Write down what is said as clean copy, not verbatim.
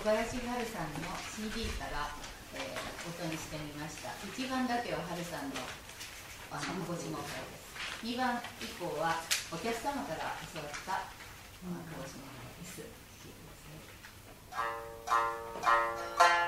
林春さんの CD から、音にしてみました。1番だけは春さんのご指紋会です。2番以降はお客様から教わったご指紋会です。